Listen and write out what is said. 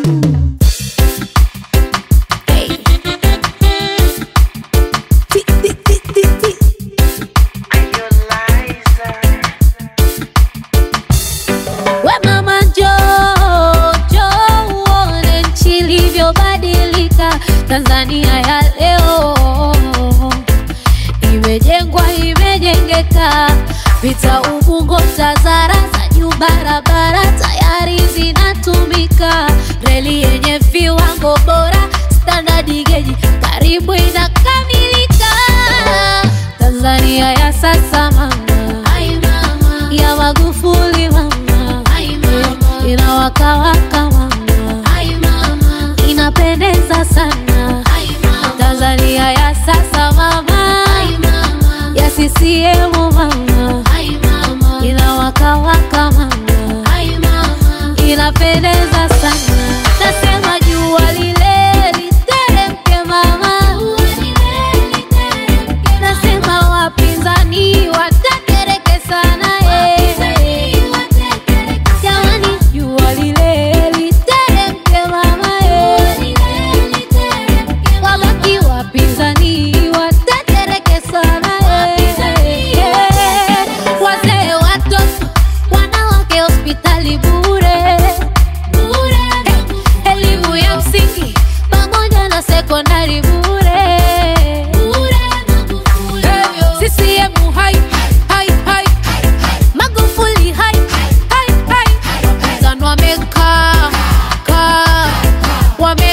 Tanzania ya leo imejengwa, imejengeka, vita Ubungo, Tazara za juu, barabara tayari zinatumika, reli yenye viwango bora, standard gauge karibu inakamilika. Tanzania ya sasa mama, ai mama, ya Magufuli mama, ai mama, inawakawaka mama, ai mama, inapendeza sana. Tanzania ya sasa mama, ai mama, ya CCM mama, ai mama, inawakawaka mama, ai mama, inapendeza sana. Nasema jua lile literemke mama, nasema wapinzani watakereke sana jamani, jua lile literemke mama wabaki wapinzani watakereke sana wazee, watoto, wanawake hospitali bure, elimu ya msingi pamoja na sekondari bure, CCM hai hai hai, Magufuli hai hai hai, wapinzani wamekaa